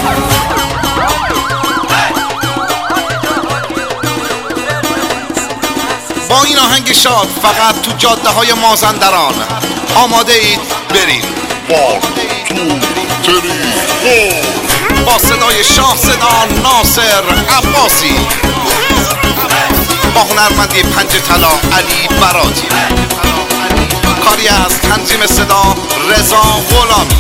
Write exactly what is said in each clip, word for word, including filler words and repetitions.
با این آهنگ شاد فقط تو جاده های مازندران آماده اید برید بار تو تری با صدای شاه صدا ناصر عباسی، با هنرمندی پنج طلا علی براتی، کاری از تنظیم صدا رضا غلامی.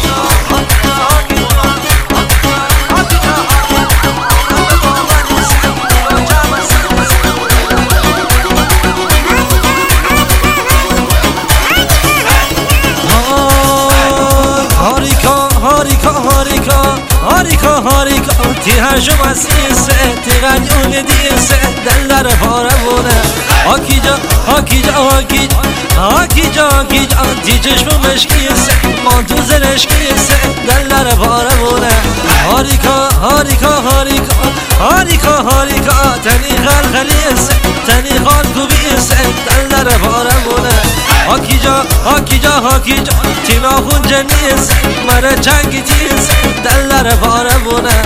هاریکا هاریکا تی هرشم از ایسه تی غنیون دیسه دلر پارمونه هاکی جا هاکی جا هاکی جا هاکی جا هاکی جا تی چشمش کیسه من تو زرش کیسه دلر پارمونه هاریکا هاریکا هاریکا هاریکا هاریکا تنی غلغلیسه تنی خالکو بیسه دلر پارمونه هاکی جا هاکی جا هاکی جا تی ناخون جنیسه مره چنگی تیسه دلر پارمونه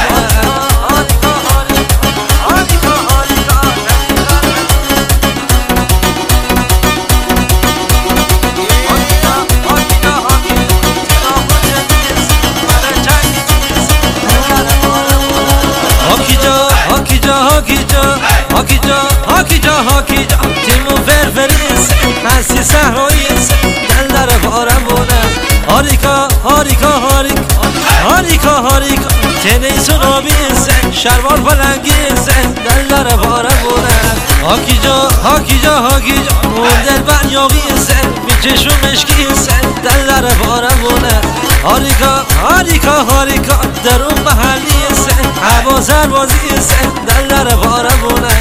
هاکی جا هاکی جا هاکی جا تیمو فرفریس هستی صحراییس دلر پارمونه هاریکا هاریکا هاریکا هاریکا هاریکا تنی سنابیسه شروار پلنگیسه دلر پارمونه هاکی جا هاکی جا هاکی جا اون دل بنیاقیسه میچشمش کیسه دلر پارمونه هاریکا هاریکا هاریکا در اون محلیسه هوا سربازیسه دلر پارمونه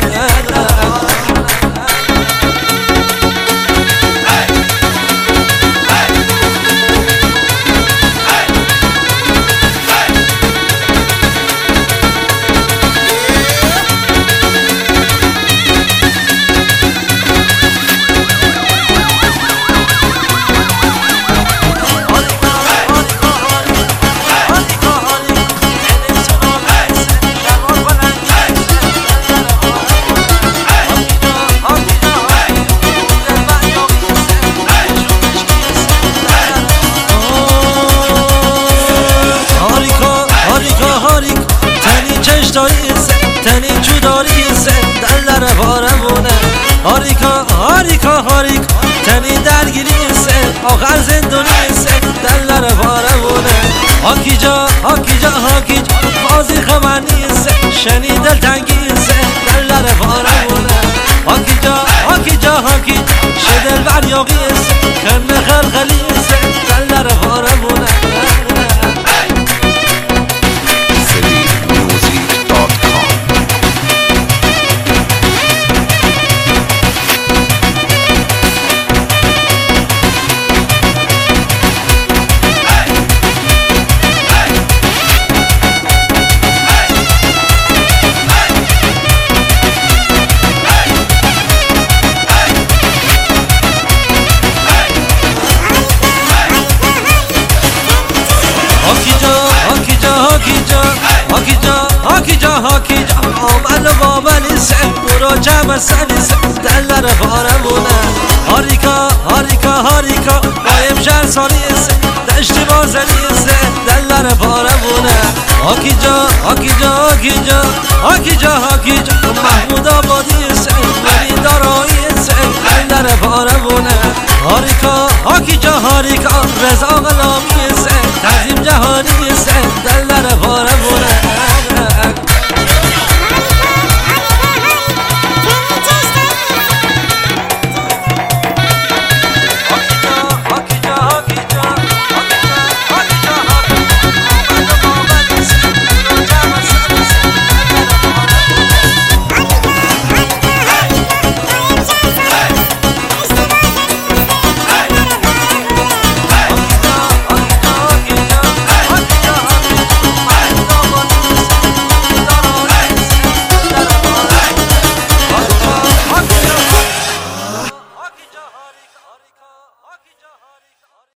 تنی جوداریسه دلر پارمونه هاریکا هاریکا هاریکا تنی درگیریسه آخر زندونیسه دلر پارمونه هاکی جا هاکی جا هاکی جا بازی خمانیسه شنی دل تنگیسه دلر پارمونه هاکی جا هاکی جا هاکی جا شدل بریاقیسه کن خلخلیسه دلر پارمونه هاکی جا هاکی جا هاکی جا آمل و بابلی سه برو جمع سنی سه دلر پارمونه هاریکا هاریکا هاریکا بایم شهر سالی سه دشتی بازنی سه دلر پارمونه هاکی جا هاکی جا هاکی جا هاکی جا هاکی جا محمود آبادی سه ولی دارایی سه دلر پارمونه هاریکا هاکی جا هاریکا رضا غلامی